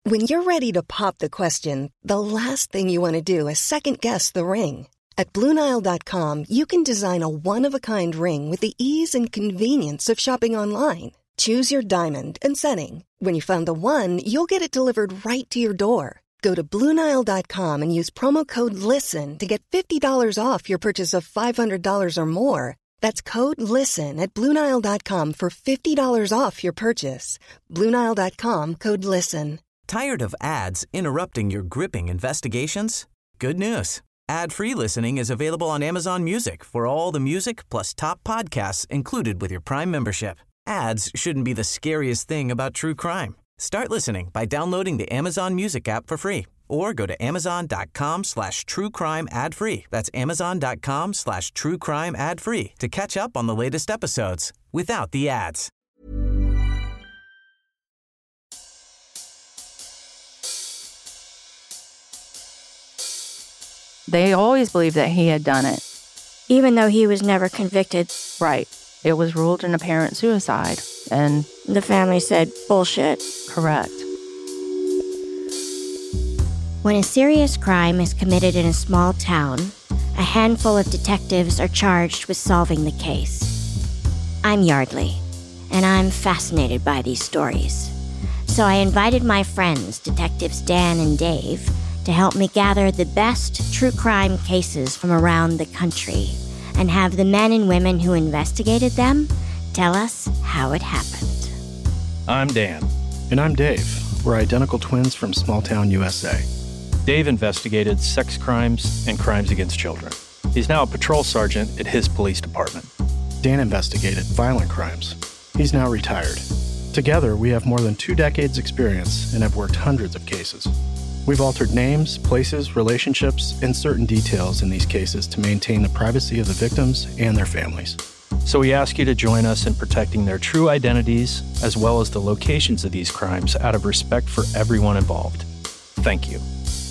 When you're ready to pop the question, the last thing you want to do is second-guess the ring. At BlueNile.com, you can design a one-of-a-kind ring with the ease and convenience of shopping online. Choose your diamond and setting. When you find the one, you'll get it delivered right to your door. Go to BlueNile.com and use promo code LISTEN to get $50 off your purchase of $500 or more. That's code LISTEN at BlueNile.com for $50 off your purchase. BlueNile.com, code LISTEN. Tired of ads interrupting your gripping investigations? Good news. Ad-free listening is available on Amazon Music for all the music plus top podcasts included with your Prime membership. Ads shouldn't be the scariest thing about true crime. Start listening by downloading the Amazon Music app for free or go to amazon.com/truecrime ad-free. That's amazon.com/truecrime ad-free to catch up on the latest episodes without the ads. They always believed that he had done it. Even though he was never convicted. Right. It was ruled an apparent suicide, and the family said, bullshit. Correct. When a serious crime is committed in a small town, a handful of detectives are charged with solving the case. I'm Yardley, and I'm fascinated by these stories. So I invited my friends, Detectives Dan and Dave, to help me gather the best true crime cases from around the country and have the men and women who investigated them tell us how it happened. I'm Dan. And I'm Dave. We're identical twins from small-town USA. Dave investigated sex crimes and crimes against children. He's now a patrol sergeant at his police department. Dan investigated violent crimes. He's now retired. Together, we have more than 2 decades experience and have worked hundreds of cases. We've altered names, places, relationships, and certain details in these cases to maintain the privacy of the victims and their families. So we ask you to join us in protecting their true identities as well as the locations of these crimes out of respect for everyone involved. Thank you.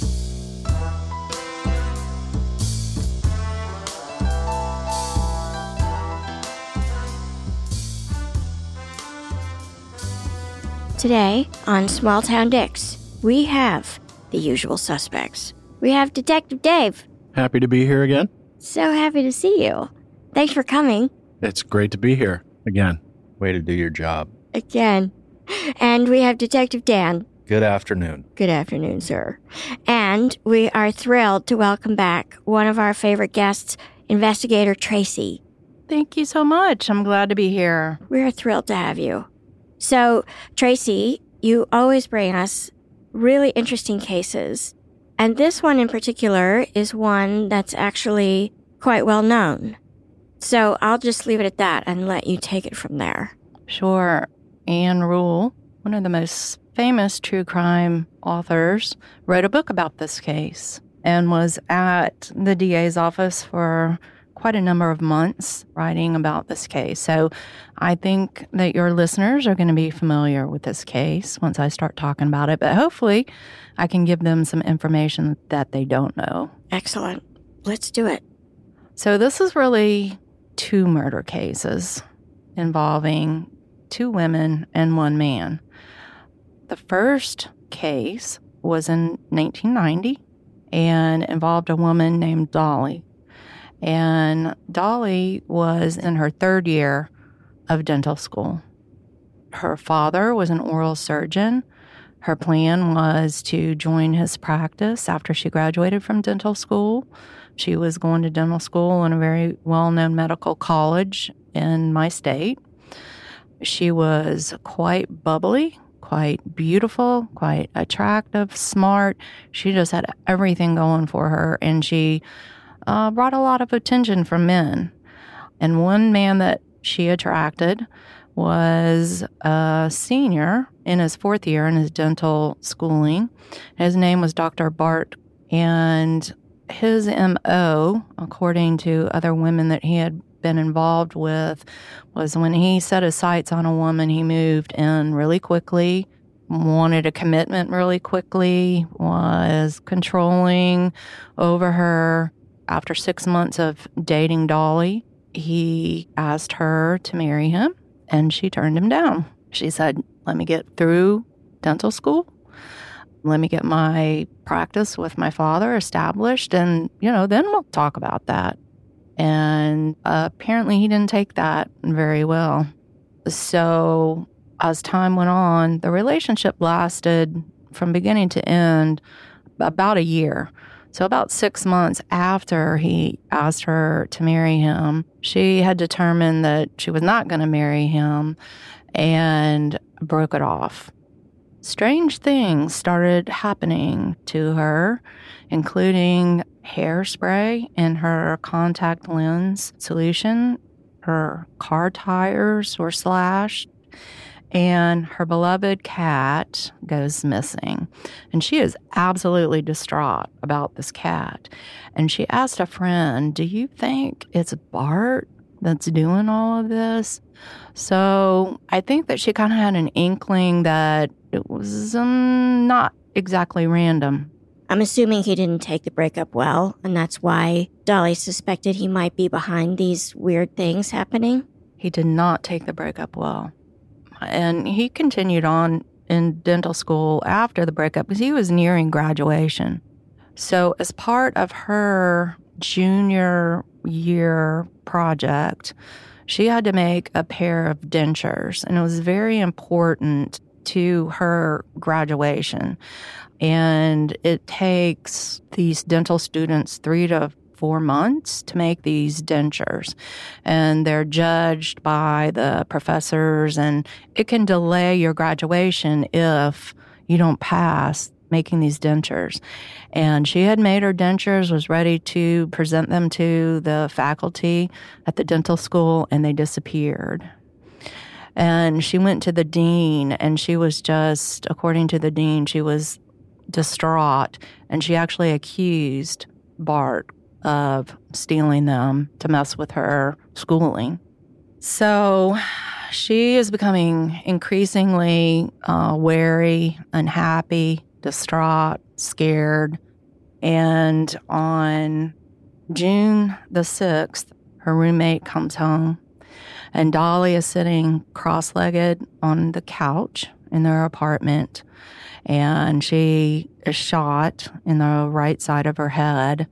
Today on Small Town Dicks, we have the usual suspects. We have Detective Dave. Happy to be here again. So happy to see you. Thanks for coming. It's great to be here again. Way to do your job. Again. And we have Detective Dan. Good afternoon. Good afternoon, sir. And we are thrilled to welcome back one of our favorite guests, Investigator Tracy. Thank you so much. I'm glad to be here. We're thrilled to have you. So, Tracy, you always bring us really interesting cases. And this one in particular is one that's actually quite well known. So I'll just leave it at that and let you take it from there. Sure. Ann Rule, one of the most famous true crime authors, wrote a book about this case and was at the DA's office for quite a number of months writing about this case. So I think that your listeners are going to be familiar with this case once I start talking about it, but hopefully I can give them some information that they don't know. Excellent. Let's do it. So this is really 2 murder cases involving 2 women and 1 man. The first case was in 1990 and involved a woman named Dolly. And Dolly was in her 3rd year of dental school. Her father was an oral surgeon. Her plan was to join his practice after she graduated from dental school. She was going to dental school in a very well-known medical college in my state. She was quite bubbly, quite beautiful, quite attractive, smart. She just had everything going for her, and she brought a lot of attention from men. And one man that she attracted was a senior in his 4th year in his dental schooling. His name was Dr. Bart, and his M.O., according to other women that he had been involved with, was when he set his sights on a woman, he moved in really quickly, wanted a commitment really quickly, was controlling over her. After 6 months of dating Dolly, he asked her to marry him, and she turned him down. She said, let me get through dental school. let me get my practice with my father established, and, then we'll talk about that. And apparently he didn't take that very well. So as time went on, the relationship lasted from beginning to end about a year. So about 6 months after he asked her to marry him, she had determined that she was not going to marry him and broke it off. Strange things started happening to her, including hairspray in her contact lens solution. Her car tires were slashed, and her beloved cat goes missing. And she is absolutely distraught about this cat. And she asked a friend, "Do you think it's Bart that's doing all of this?" So I think that she kind of had an inkling that it was not exactly random. I'm assuming he didn't take the breakup well, and that's why Dolly suspected he might be behind these weird things happening. He did not take the breakup well. And he continued on in dental school after the breakup because he was nearing graduation. So as part of her junior year project, she had to make a pair of dentures, and it was very important to her graduation. And it takes these dental students 3 to 4 months to make these dentures. And they're judged by the professors, and it can delay your graduation if you don't pass making these dentures. And she had made her dentures, was ready to present them to the faculty at the dental school, and they disappeared. And she went to the dean, and she was just, according to the dean, she was distraught, and she actually accused Bart of stealing them to mess with her schooling. So she is becoming increasingly wary, unhappy, distraught, scared. And on June the 6th, her roommate comes home, and Dolly is sitting cross-legged on the couch in their apartment, and she is shot in the right side of her head,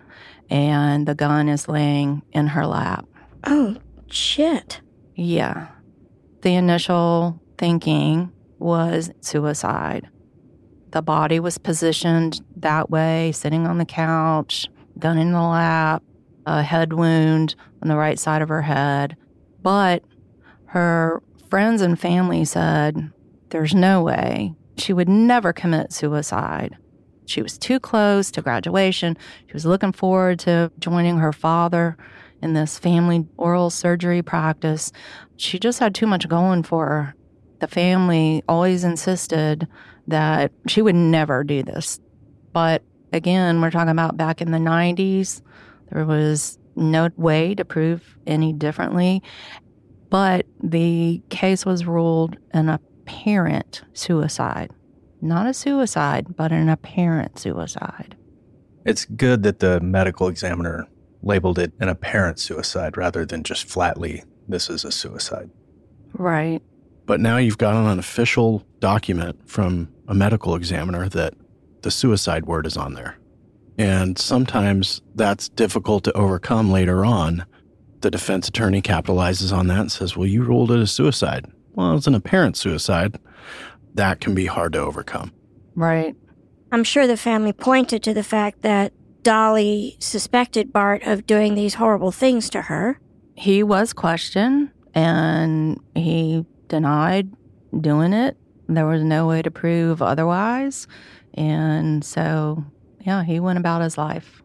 and the gun is laying in her lap. Oh, shit. Yeah. The initial thinking was suicide. The body was positioned that way, sitting on the couch, gun in the lap, a head wound on the right side of her head. But her friends and family said there's no way. She would never commit suicide. She was too close to graduation. She was looking forward to joining her father in this family oral surgery practice. She just had too much going for her. The family always insisted that she would never do this. But again, we're talking about back in the 90s. There was no way to prove any differently. But the case was ruled an apparent suicide. Not a suicide, but an apparent suicide. It's good that the medical examiner labeled it an apparent suicide rather than just flatly, this is a suicide. Right. But now you've got an official document from a medical examiner that the suicide word is on there. And sometimes that's difficult to overcome later on. The defense attorney capitalizes on that and says, well, you ruled it a suicide. Well, it's an apparent suicide. That can be hard to overcome. Right. I'm sure the family pointed to the fact that Dolly suspected Bart of doing these horrible things to her. He was questioned, and he denied doing it. There was no way to prove otherwise. And so, yeah, he went about his life.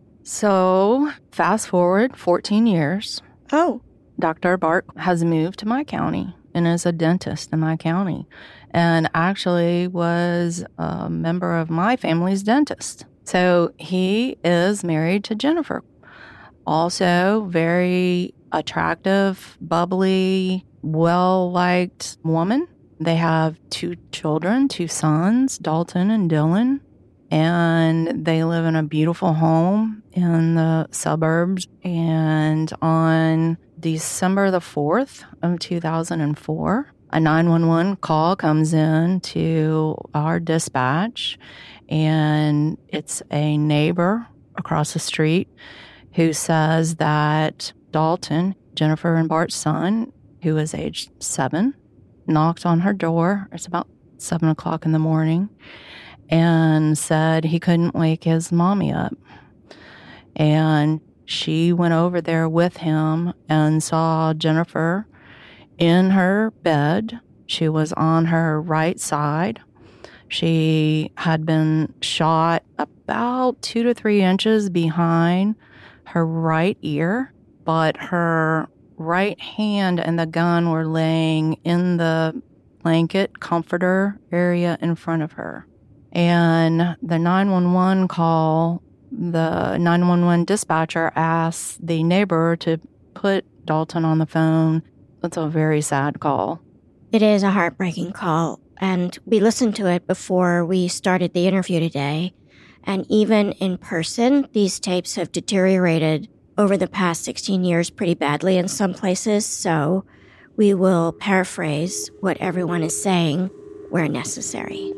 So, fast forward 14 years. Oh. Dr. Bart has moved to my county and is a dentist in my county, and actually was a member of my family's dentist. So he is married to Jennifer. Also very attractive, bubbly, well-liked woman. They have 2 children, 2 sons, Dalton and Dylan, and they live in a beautiful home in the suburbs. And on December the 4th of 2004, A 911 call comes in to our dispatch, and it's a neighbor across the street who says that Dalton, Jennifer and Bart's son, who is age 7, knocked on her door. It's about 7 o'clock in the morning, and said he couldn't wake his mommy up. And she went over there with him and saw Jennifer in her bed. She was on her right side. She had been shot about 2 to 3 inches behind her right ear, but her right hand and the gun were laying in the blanket comforter area in front of her. And the 911 call, the 911 dispatcher asked the neighbor to put Dalton on the phone. It's a very sad call. It is a heartbreaking call, and we listened to it before we started the interview today. And even in person, these tapes have deteriorated over the past 16 years pretty badly in some places, so we will paraphrase what everyone is saying where necessary.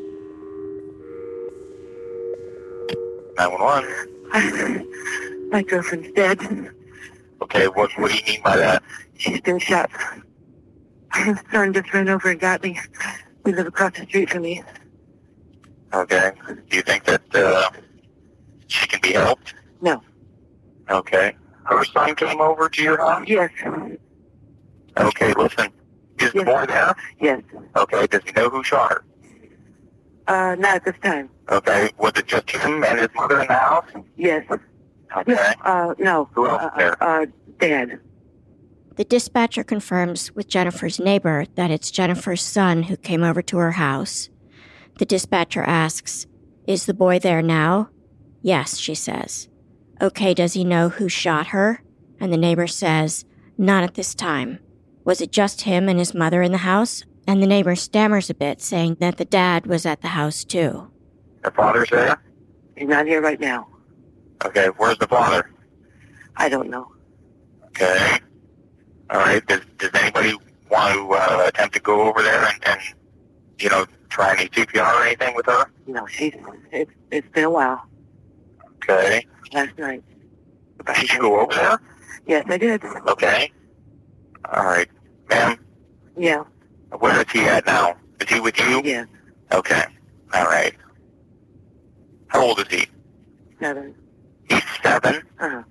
911. My girlfriend's dead. Okay, what do you mean by that? She's been shot. Her son just ran over and got me. We live across the street from me. Okay. Do you think that she can be helped? No. Okay. Her son came over to your house? Yes. Okay, listen. Is the boy there? Yes. Okay, does he know who shot her? Not at this time. Okay, was it just him and his mother in the house? Yes. Okay. No. Who else there? Dad. The dispatcher confirms with Jennifer's neighbor that it's Jennifer's son who came over to her house. The dispatcher asks, "Is the boy there now?" "Yes," she says. "Okay, does he know who shot her?" And the neighbor says, "Not at this time." Was it just him and his mother in the house? And the neighbor stammers a bit, saying that the dad was at the house too. Her father's there? He's not here right now. Okay, where's the father? I don't know. Okay. All right, does anybody want to attempt to go over there and try any CPR or anything with her? No, it's been a while. Okay. Last night. Did you go over there? Yes, I did. Okay. All right. Ma'am? Yeah. Where is he at now? Is he with you? Yeah. Okay. All right. How old is he? 7. He's 7? Uh-huh.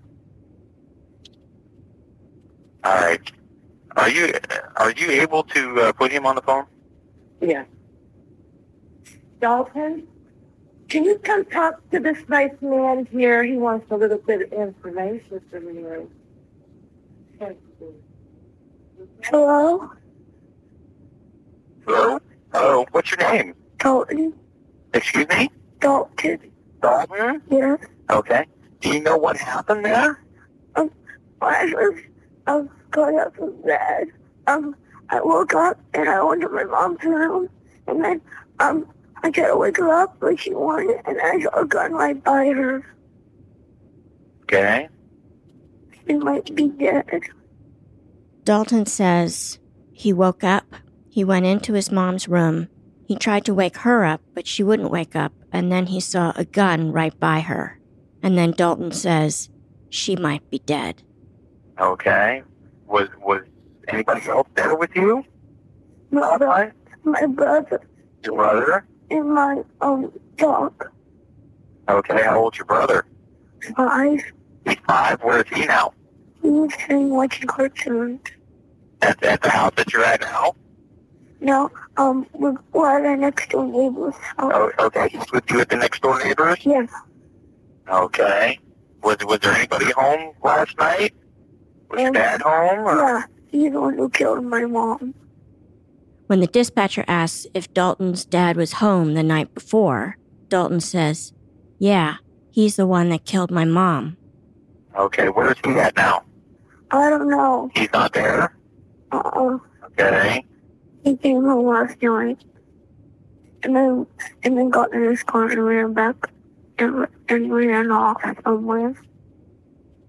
All right. Are you able to put him on the phone? Yeah. Dalton, can you come talk to this nice man here? He wants a little bit of information from you. Hello? Hello? Hello? What's your name? Dalton. Excuse me? Dalton. Dalton? Yeah. Okay. Do you know what happened there? I was going up from bed. I woke up and I went to my mom's room, and then I tried to wake her up, but she wanted, and I saw a gun right by her. Okay. She might be dead. Dalton says he woke up, he went into his mom's room, he tried to wake her up, but she wouldn't wake up, and then he saw a gun right by her. And then Dalton says she might be dead. Okay. Was anybody else there with you? My brother. Your brother? And my dog. Okay, how old's your brother? 5. He's 5. Where is he now? He's sitting watching cartoons. At the house that you're at now? No, we're at our next door neighbor's house. Oh, okay. He's with you at the next door neighbors? Yes. Okay. Was there anybody home last night? Was your dad home? Or? Yeah, he's the one who killed my mom. When the dispatcher asks if Dalton's dad was home the night before, Dalton says, "Yeah, he's the one that killed my mom." Okay, where's he at now? I don't know. He's not there? Okay. He came home last night, and then got in his car and ran back and ran off somewhere.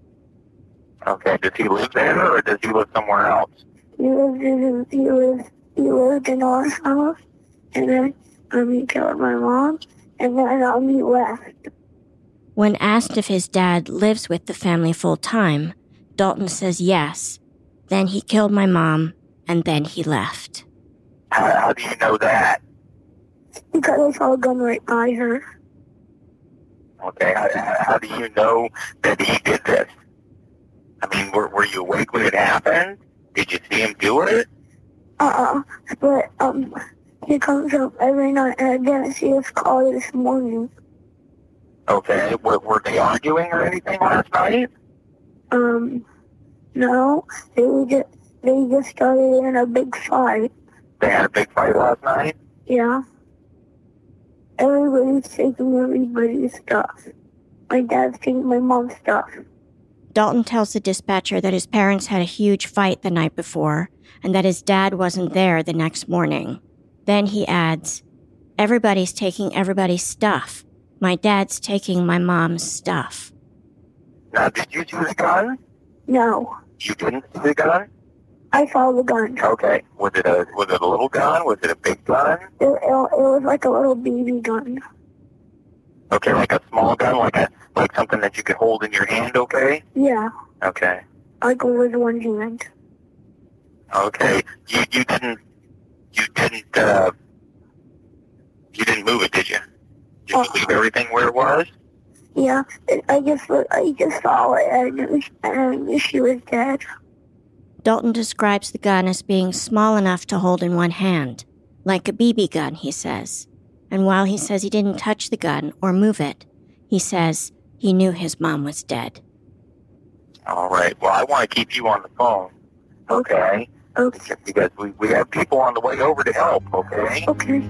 Okay, does he live there or does he live somewhere else? He lives he lived in our house, and then he killed my mom, and then he left. When asked if his dad lives with the family full-time, Dalton says yes. Then he killed my mom, and then he left. How do you know that? Because I saw a gun right by her. Okay, how do you know that he did this? I mean, were you awake when it happened? Did you see him do it? But, he comes up every night, and I didn't see his car this morning. Okay, were they arguing or anything last night? No, they just started in a big fight. They had a big fight last night? Yeah. Everybody's taking everybody's stuff. My dad's taking my mom's stuff. Dalton tells the dispatcher that his parents had a huge fight the night before and that his dad wasn't there the next morning. Then he adds, "Everybody's taking everybody's stuff. My dad's taking my mom's stuff." Now, did you see the gun? No. You didn't see the gun? I saw the gun. Okay. Was it a little gun? Was it a big gun? It was like a little BB gun. Okay, like a small gun, like something that you could hold in your hand, okay? Yeah. Okay. Like with one hand. Okay. You didn't move it, did you? Did you leave everything where it was? Yeah. I just saw it and I knew she was dead. Dalton describes the gun as being small enough to hold in one hand, like a BB gun, he says. And while he says he didn't touch the gun or move it, he says he knew his mom was dead. All right. Well, I want to keep you on the phone. Okay? Okay. Because we have people on the way over to help, okay? Okay.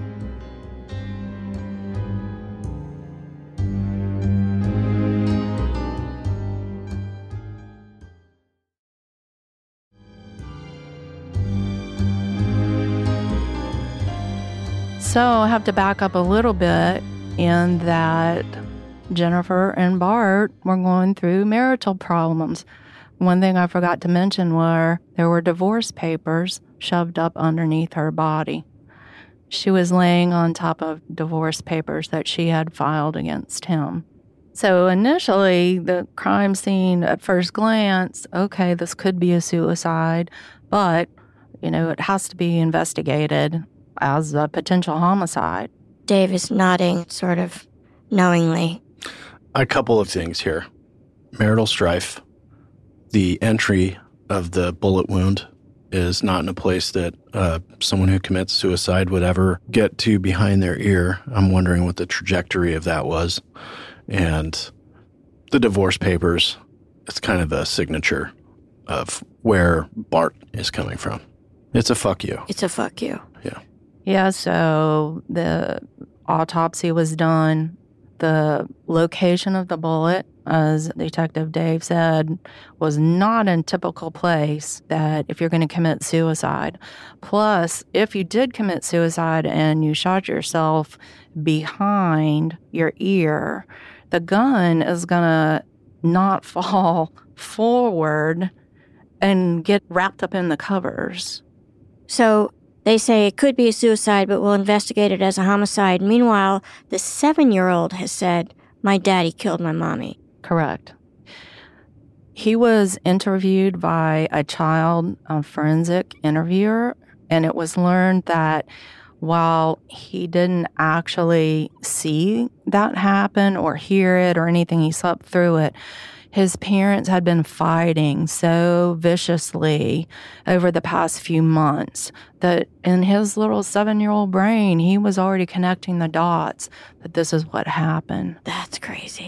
So I have to back up a little bit in that Jennifer and Bart were going through marital problems. One thing I forgot to mention were there were divorce papers shoved up underneath her body. She was laying on top of divorce papers that she had filed against him. So initially, the crime scene at first glance, okay, this could be a suicide, but, it has to be investigated as a potential homicide. Dave is nodding, sort of knowingly. A couple of things here. Marital strife. The entry of the bullet wound is not in a place that someone who commits suicide would ever get to behind their ear. I'm wondering what the trajectory of that was. And the divorce papers, it's kind of a signature of where Bart is coming from. It's a fuck you. It's a fuck you. Yeah. Yeah, so the autopsy was done. The location of the bullet, as Detective Dave said, was not in typical place that if you're going to commit suicide. Plus, if you did commit suicide and you shot yourself behind your ear, the gun is going to not fall forward and get wrapped up in the covers. So they say it could be a suicide, but we'll investigate it as a homicide. Meanwhile, the 7-year-old has said, "My daddy killed my mommy." Correct. He was interviewed by a forensic interviewer, and it was learned that while he didn't actually see that happen or hear it or anything, he slept through it. His parents had been fighting so viciously over the past few months that in his little 7-year-old brain, he was already connecting the dots that this is what happened. That's crazy.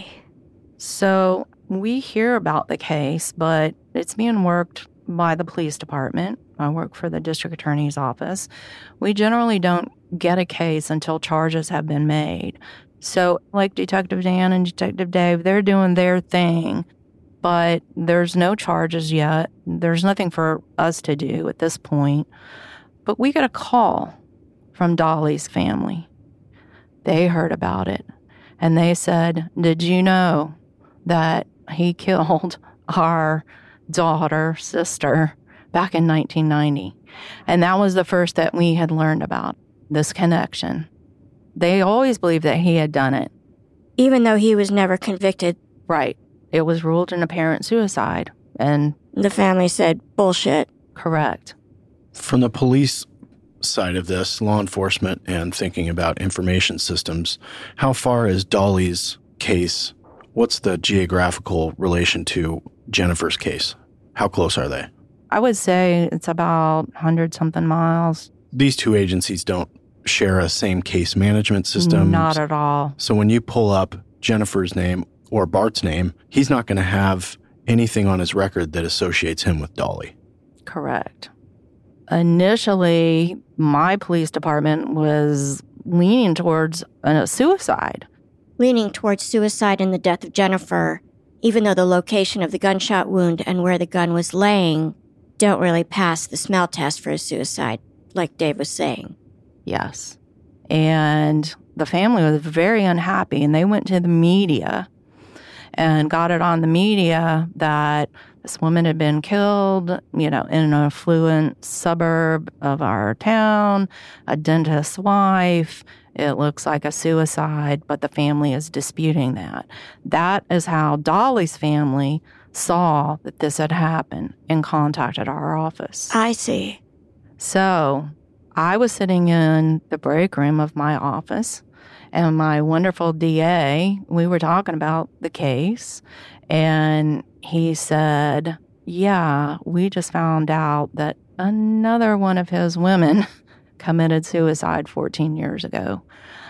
So we hear about the case, but it's being worked by the police department. I work for the district attorney's office. We generally don't get a case until charges have been made. So like Detective Dan and Detective Dave, they're doing their thing. But there's no charges yet. There's nothing for us to do at this point. But we got a call from Dolly's family. They heard about it. And they said, "Did you know that he killed our sister, back in 1990. And that was the first that we had learned about this connection. They always believed that he had done it. Even though he was never convicted. Right. It was ruled an apparent suicide. And the family said, bullshit. Correct. From the police side of this, law enforcement and thinking about information systems, how far is Dolly's case? What's the geographical relation to Jennifer's case? How close are they? I would say it's about 100-something miles. These two agencies don't share a same case management system. Not at all. So when you pull up Jennifer's name or Bart's name, he's not going to have anything on his record that associates him with Dolly. Correct. Initially, my police department was leaning towards a suicide. Leaning towards suicide and the death of Jennifer, even though the location of the gunshot wound and where the gun was laying don't really pass the smell test for a suicide, like Dave was saying. Yes. And the family was very unhappy, and they went to the media and got it on the media that this woman had been killed, in an affluent suburb of our town, a dentist's wife. It looks like a suicide, but the family is disputing that. That is how Dolly's family saw that this had happened and contacted our office. I see. So I was sitting in the break room of my office, and my wonderful DA, we were talking about the case, and he said, yeah, we just found out that another one of his women committed suicide 14 years ago.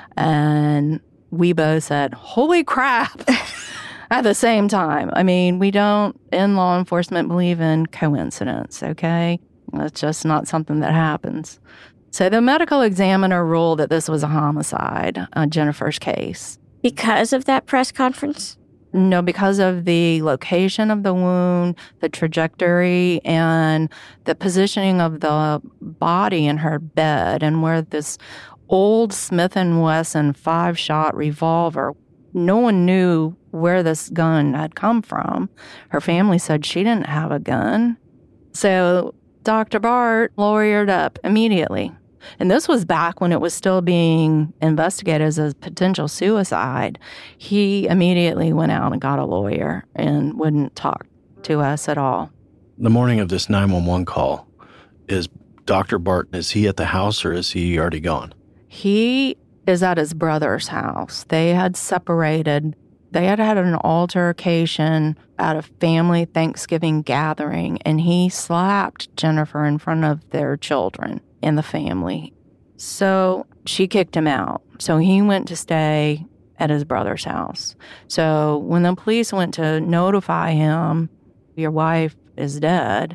And we both said, holy crap, at the same time. I mean, we don't, in law enforcement, believe in coincidence, okay? It's just not something that happens. So the medical examiner ruled that this was a homicide, Jennifer's case. Because of that press conference? No, because of the location of the wound, the trajectory, and the positioning of the body in her bed, and where this old Smith & Wesson 5-shot revolver, no one knew where this gun had come from. Her family said she didn't have a gun. So Dr. Bart lawyered up immediately. And this was back when it was still being investigated as a potential suicide. He immediately went out and got a lawyer and wouldn't talk to us at all. The morning of this 911 call, is Dr. Bart, is he at the house or is he already gone? He is at his brother's house. They had separated. They had had an altercation at a family Thanksgiving gathering, and he slapped Jennifer in front of their children in the family. So she kicked him out. So he went to stay at his brother's house. So when the police went to notify him, your wife is dead,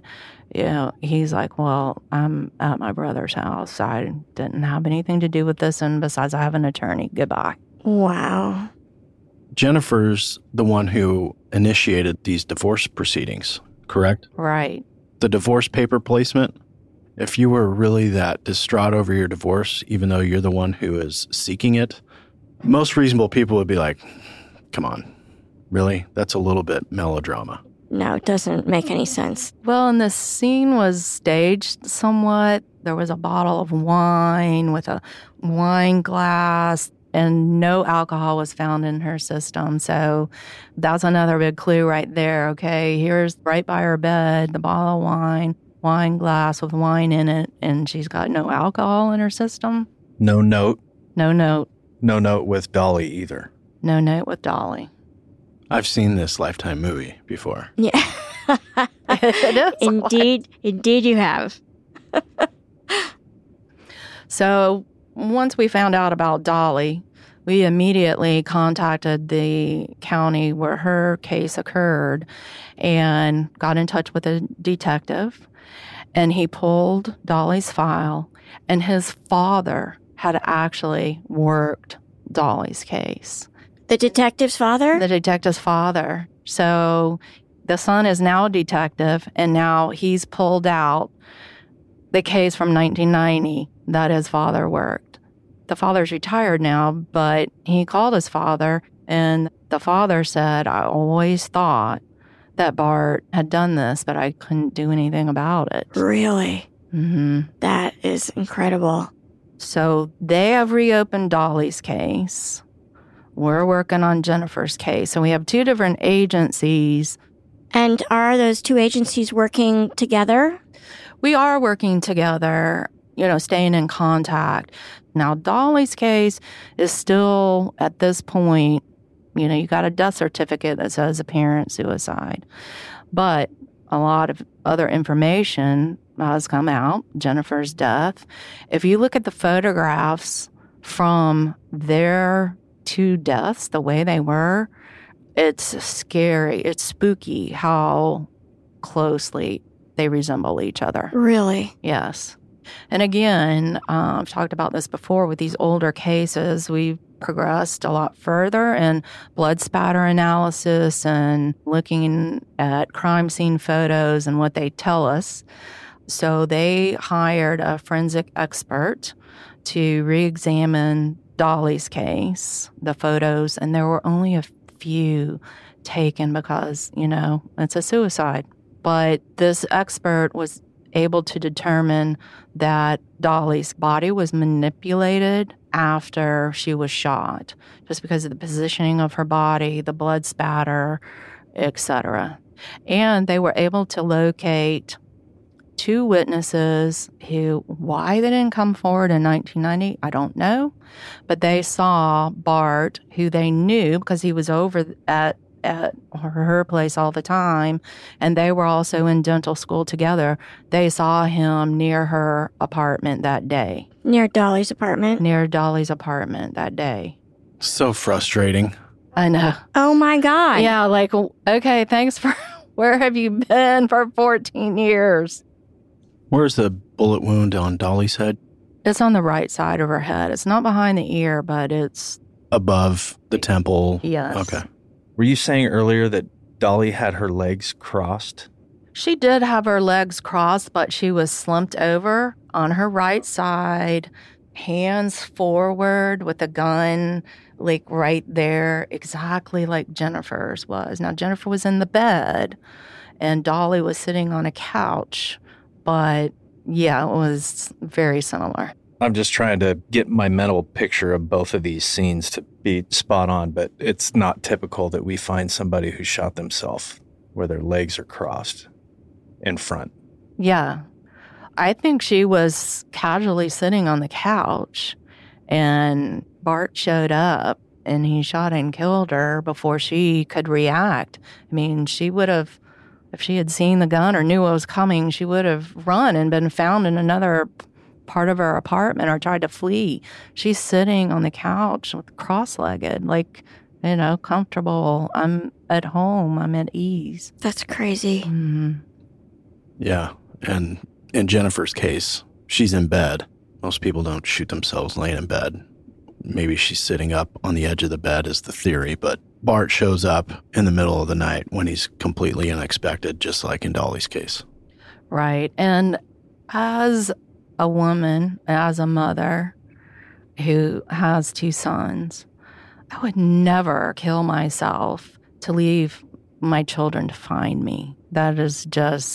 he's like, well, I'm at my brother's house. I didn't have anything to do with this, and besides, I have an attorney. Goodbye. Wow. Jennifer's the one who initiated these divorce proceedings, correct? Right. The divorce paper placement, if you were really that distraught over your divorce, even though you're the one who is seeking it, most reasonable people would be like, come on, really? That's a little bit melodrama. No, it doesn't make any sense. Well, and the scene was staged somewhat. There was a bottle of wine with a wine glass, and no alcohol was found in her system. So that's another big clue right there, okay? Here's right by her bed, the bottle of wine glass with wine in it, and she's got no alcohol in her system. No note? No note. No note with Dolly either? No note with Dolly. I've seen this Lifetime movie before. Yeah. It is. Indeed you have. So once we found out about Dolly, we immediately contacted the county where her case occurred and got in touch with a detective. And he pulled Dolly's file, and his father had actually worked Dolly's case. The detective's father? The detective's father. So the son is now a detective, and now he's pulled out the case from 1990 that his father worked. The father's retired now, but he called his father, and the father said, I always thought that Bart had done this, but I couldn't do anything about it. Really? Mm-hmm. That is incredible. So they have reopened Dolly's case. We're working on Jennifer's case. So we have two different agencies. And are those two agencies working together? We are working together, staying in contact. Now, Dolly's case is still, at this point, you got a death certificate that says apparent suicide. But a lot of other information has come out, Jennifer's death. If you look at the photographs from their two deaths, the way they were, it's scary. It's spooky how closely they resemble each other. Really? Yes. And again, I've talked about this before with these older cases. We've progressed a lot further in blood spatter analysis and looking at crime scene photos and what they tell us. So they hired a forensic expert to re-examine Dolly's case, the photos, and there were only a few taken because, it's a suicide. But this expert was able to determine that Dolly's body was manipulated after she was shot, just because of the positioning of her body, the blood spatter, etc. And they were able to locate two witnesses who, why they didn't come forward in 1990, I don't know. But they saw Bart, who they knew because he was over at her place all the time, and they were also in dental school together. They saw him near her apartment that day. Near Dolly's apartment? Near Dolly's apartment that day. So frustrating. I know. Oh, my God. Yeah, okay, thanks for... Where have you been for 14 years? Where's the bullet wound on Dolly's head? It's on the right side of her head. It's not behind the ear, but it's... Above the temple? Yes. Okay. Were you saying earlier that Dolly had her legs crossed? She did have her legs crossed, but she was slumped over on her right side, hands forward with a gun, right there, exactly like Jennifer's was. Now, Jennifer was in the bed, and Dolly was sitting on a couch, but yeah, it was very similar. I'm just trying to get my mental picture of both of these scenes to be spot on, but it's not typical that we find somebody who shot themselves where their legs are crossed in front. Yeah. I think she was casually sitting on the couch, and Bart showed up, and he shot and killed her before she could react. I mean, she would have, if she had seen the gun or knew what was coming, she would have run and been found in another part of her apartment or tried to flee. She's sitting on the couch with cross-legged, comfortable. I'm at home. I'm at ease. That's crazy. Mm-hmm. Yeah. And in Jennifer's case, she's in bed. Most people don't shoot themselves laying in bed. Maybe she's sitting up on the edge of the bed is the theory, but Bart shows up in the middle of the night when he's completely unexpected, just like in Dolly's case. Right. And as a woman, as a mother who has two sons, I would never kill myself to leave my children to find me. That's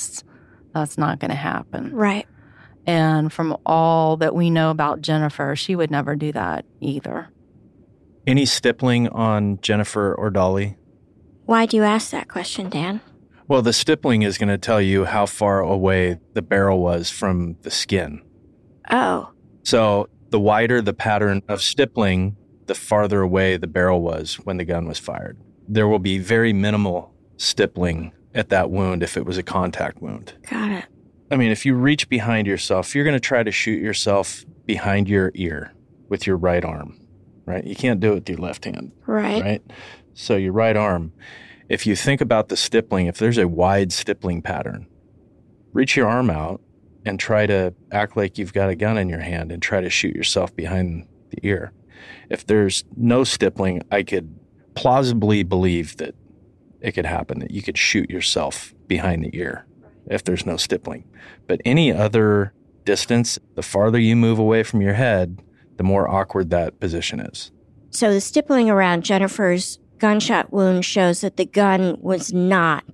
not going to happen. Right. And from all that we know about Jennifer, she would never do that either. Any stippling on Jennifer or Dolly? Why do you ask that question, Dan? Well, the stippling is going to tell you how far away the barrel was from the skin. Oh. So the wider the pattern of stippling, the farther away the barrel was when the gun was fired. There will be very minimal stippling at that wound if it was a contact wound. Got it. I mean, if you reach behind yourself, you're going to try to shoot yourself behind your ear with your right arm, right? You can't do it with your left hand. Right. So your right arm, if you think about the stippling, if there's a wide stippling pattern, reach your arm out and try to act like you've got a gun in your hand and try to shoot yourself behind the ear. If there's no stippling, I could plausibly believe that it could happen, that you could shoot yourself behind the ear if there's no stippling. But any other distance, the farther you move away from your head, the more awkward that position is. So the stippling around Jennifer's gunshot wound shows that the gun was not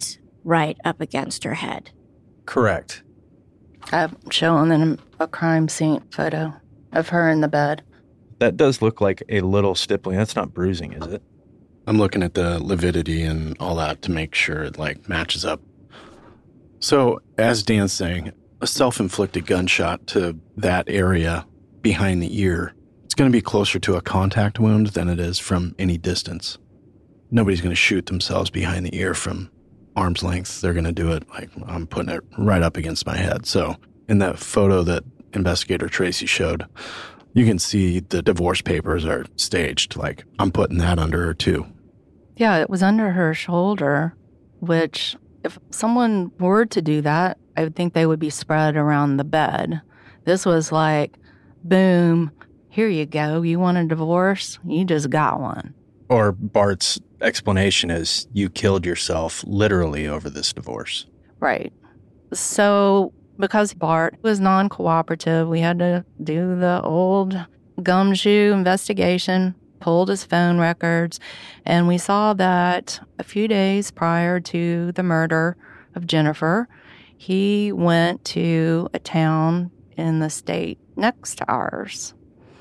right up against her head. Correct. I'm showing them a crime scene photo of her in the bed. That does look like a little stippling. That's not bruising, is it? I'm looking at the lividity and all that to make sure it, matches up. So, as Dan's saying, a self-inflicted gunshot to that area behind the ear, it's going to be closer to a contact wound than it is from any distance. Nobody's going to shoot themselves behind the ear from arm's length. They're going to do it like I'm putting it right up against my head. So, in that photo that investigator Tracy showed, you can see the divorce papers are staged. Like, I'm putting that under her, too. Yeah, it was under her shoulder, which if someone were to do that, I would think they would be spread around the bed. This was like, boom, here you go. You want a divorce? You just got one. Or Bart's explanation is you killed yourself literally over this divorce. Right. So because Bart was non-cooperative, we had to do the old gumshoe investigation, pulled his phone records, and we saw that a few days prior to the murder of Jennifer, he went to a town in the state next to ours.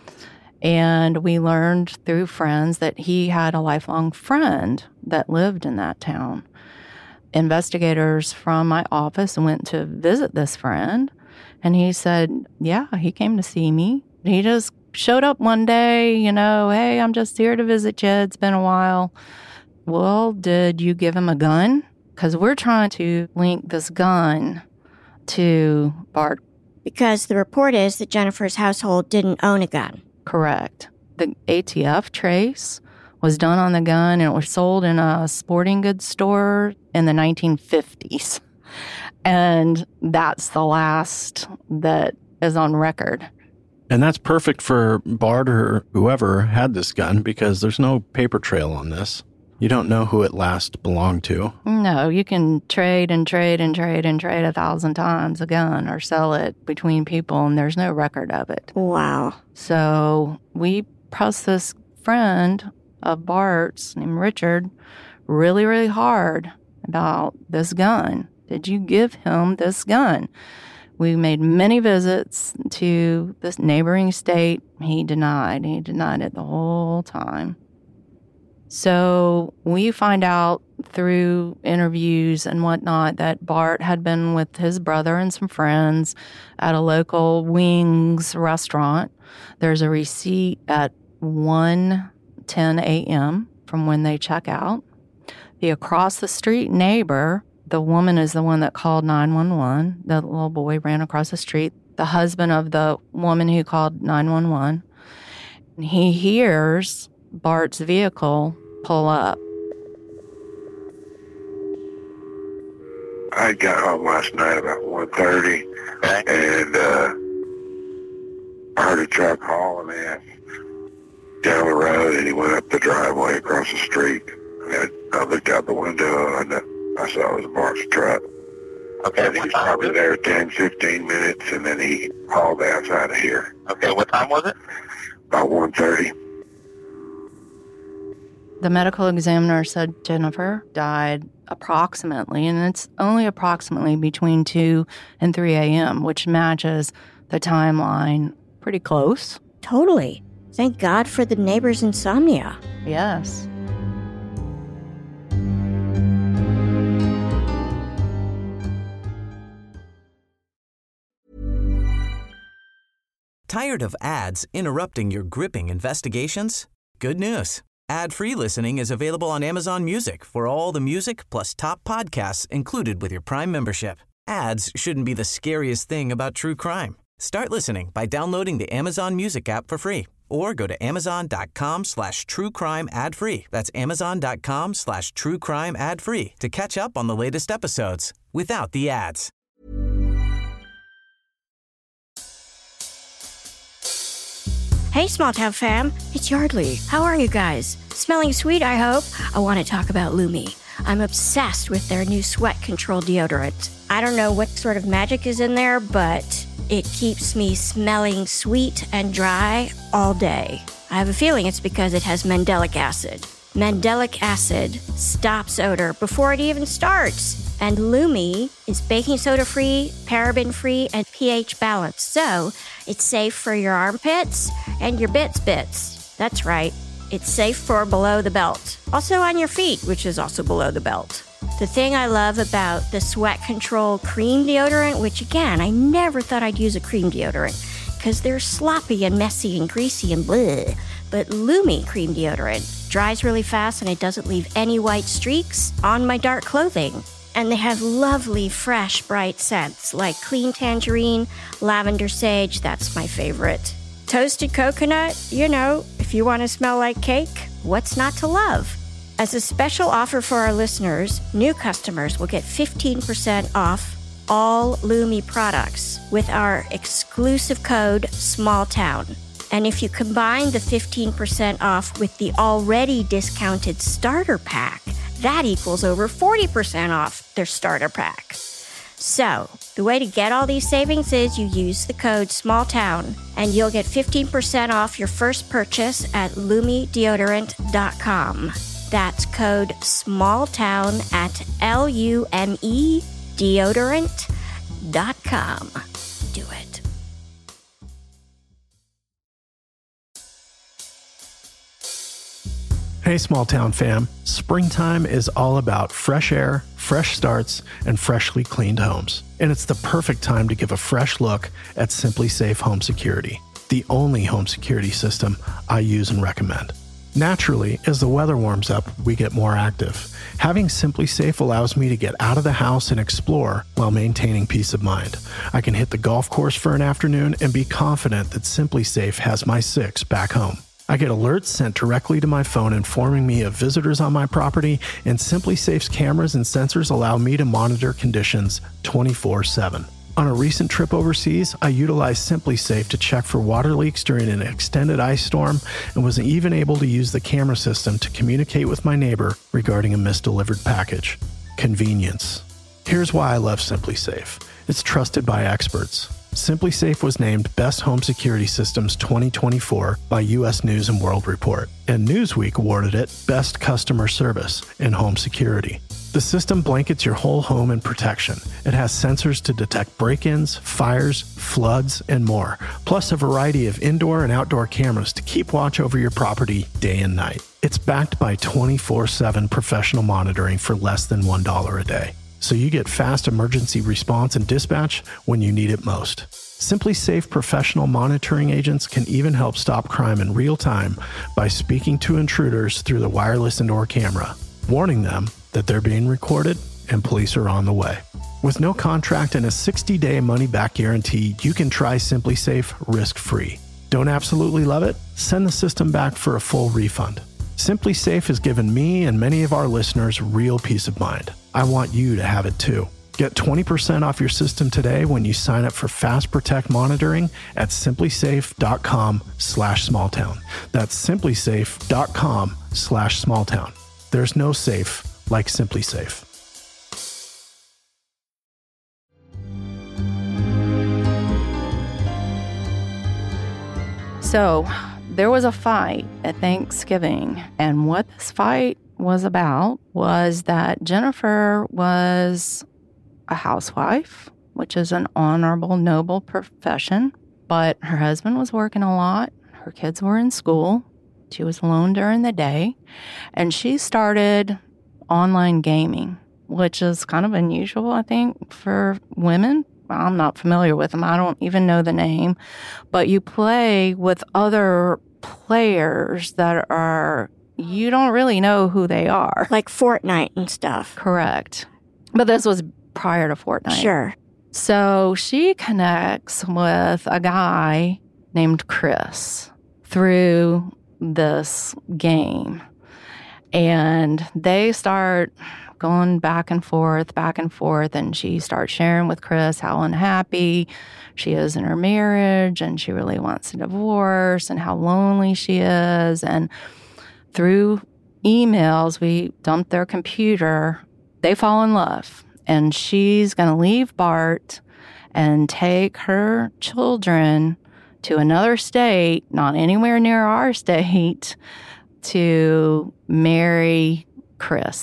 And we learned through friends that he had a lifelong friend that lived in that town. Investigators from my office went to visit this friend, and he said, yeah, he came to see me. He just showed up one day, hey, I'm just here to visit you. It's been a while. Well, did you give him a gun? Because we're trying to link this gun to Bart. Because the report is that Jennifer's household didn't own a gun. Correct. The ATF trace was done on the gun, and it was sold in a sporting goods store in the 1950s. And that's the last that is on record. And that's perfect for Bart or whoever had this gun because there's no paper trail on this. You don't know who it last belonged to. No, you can trade 1,000 times a gun or sell it between people, and there's no record of it. Wow. So we pressed this friend of Bart's named Richard really, really hard about this gun. Did you give him this gun? We made many visits to this neighboring state. He denied. He denied it the whole time. So we find out through interviews and whatnot that Bart had been with his brother and some friends at a local wings restaurant. There's a receipt at 1:10 a.m. from when they check out. The across-the-street neighbor, the woman is the one that called 911. The little boy ran across the street. The husband of the woman who called 911. He hears Bart's vehicle pull up. I got home last night about 1:30, and I heard a truck hauling ass down the road, and he went up the driveway across the street. And I looked out the window, and I saw it was Bart's truck. Okay, and he was probably there 10, 15 minutes, and then he hauled outside of here. Okay, what time was it? About 1:30. The medical examiner said Jennifer died approximately, and it's only approximately between 2 and 3 a.m., which matches the timeline pretty close. Totally. Thank God for the neighbor's insomnia. Yes. Tired of ads interrupting your gripping investigations? Good news. Ad-free listening is available on Amazon Music for all the music plus top podcasts included with your Prime membership. Ads shouldn't be the scariest thing about true crime. Start listening by downloading the Amazon Music app for free or go to amazon.com/truecrime ad-free. That's amazon.com/truecrime ad-free to catch up on the latest episodes without the ads. Hey, Small Town fam, it's Yardley. How are you guys? Smelling sweet, I hope? I want to talk about Lumi. I'm obsessed with their new sweat control deodorant. I don't know what sort of magic is in there, but it keeps me smelling sweet and dry all day. I have a feeling it's because it has mandelic acid. Mandelic acid stops odor before it even starts. And Lumi is baking soda free, paraben free, and pH balanced. So it's safe for your armpits and your bits. That's right. It's safe for below the belt. Also on your feet, which is also below the belt. The thing I love about the Sweat Control cream deodorant, which again, I never thought I'd use a cream deodorant because they're sloppy and messy and greasy and bleh. But Lumi cream deodorant dries really fast and it doesn't leave any white streaks on my dark clothing. And they have lovely, fresh, bright scents like clean tangerine, lavender sage, that's my favorite. Toasted coconut, if you want to smell like cake, what's not to love? As a special offer for our listeners, new customers will get 15% off all Lumi products with our exclusive code SMALLTOWN. And if you combine the 15% off with the already discounted starter pack, that equals over 40% off their starter pack. So, the way to get all these savings is you use the code SMALLTOWN and you'll get 15% off your first purchase at LumiDeodorant.com. That's code SMALLTOWN at LumiDeodorant.com. Do it. Hey, small town fam. Springtime is all about fresh air, fresh starts, and freshly cleaned homes. And it's the perfect time to give a fresh look at Simply Safe Home Security, the only home security system I use and recommend. Naturally, as the weather warms up, we get more active. Having Simply Safe allows me to get out of the house and explore while maintaining peace of mind. I can hit the golf course for an afternoon and be confident that Simply Safe has my 6 back home. I get alerts sent directly to my phone informing me of visitors on my property, and Simply Safe's cameras and sensors allow me to monitor conditions 24/7. On a recent trip overseas, I utilized Simply Safe to check for water leaks during an extended ice storm and was even able to use the camera system to communicate with my neighbor regarding a misdelivered package. Convenience. Here's why I love Simply Safe. It's trusted by experts. Simply Safe was named Best Home Security Systems 2024 by U.S. News & World Report, and Newsweek awarded it Best Customer Service in Home Security. The system blankets your whole home in protection. It has sensors to detect break-ins, fires, floods, and more, plus a variety of indoor and outdoor cameras to keep watch over your property day and night. It's backed by 24/7 professional monitoring for less than $1 a day. So you get fast emergency response and dispatch when you need it most. Simply Safe professional monitoring agents can even help stop crime in real time by speaking to intruders through the wireless indoor camera, warning them that they're being recorded and police are on the way. With no contract and a 60-day money-back guarantee, you can try Simply Safe risk-free. Don't absolutely love it? Send the system back for a full refund. Simply Safe has given me and many of our listeners real peace of mind. I want you to have it too. Get 20% off your system today when you sign up for Fast Protect monitoring at simplysafe.com/smalltown. That's simplysafe.com/smalltown. There's no safe like Simply Safe. So, there was a fight at Thanksgiving, and what this fight was about was that Jennifer was a housewife, which is an honorable, noble profession, but her husband was working a lot. Her kids were in school. She was alone during the day, and she started online gaming, which is kind of unusual, I think, for women. I'm not familiar with them. I don't even know the name, but you play with other players that are, you don't really know who they are. Like Fortnite and stuff. Correct. But this was prior to Fortnite. Sure. So she connects with a guy named Chris through this game. And they start going back and forth, and she starts sharing with Chris how unhappy she is in her marriage, and she really wants a divorce, and how lonely she is. And through emails, we dump their computer. They fall in love, and she's going to leave Bart and take her children to another state, not anywhere near our state, to marry Chris.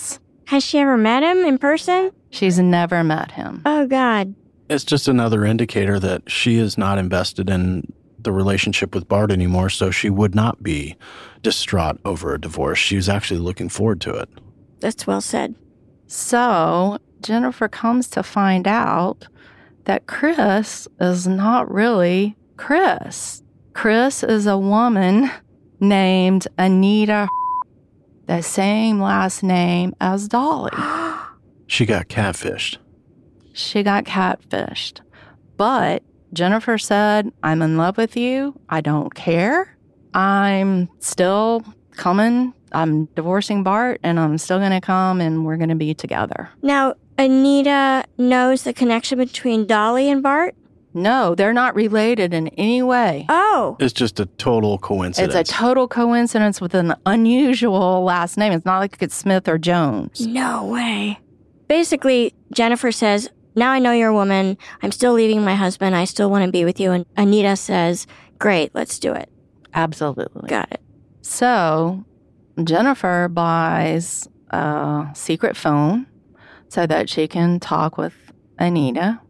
Has she ever met him in person? She's never met him. Oh, God. It's just another indicator that she is not invested in the relationship with Bart anymore, so she would not be distraught over a divorce. She was actually looking forward to it. That's well said. So Jennifer comes to find out that Chris is not really Chris. Chris is a woman named Anita, the same last name as Dolly. She got catfished. She got catfished. But Jennifer said, I'm in love with you. I don't care. I'm still coming. I'm divorcing Bart, and I'm still going to come, and we're going to be together. Now, Anita knows the connection between Dolly and Bart? No, they're not related in any way. Oh. It's just a total coincidence. It's a total coincidence with an unusual last name. It's not like it's Smith or Jones. No way. Basically, Jennifer says, now I know you're a woman. I'm still leaving my husband. I still want to be with you. And Anita says, great, let's do it. Absolutely. Got it. So Jennifer buys a secret phone so that she can talk with Anita.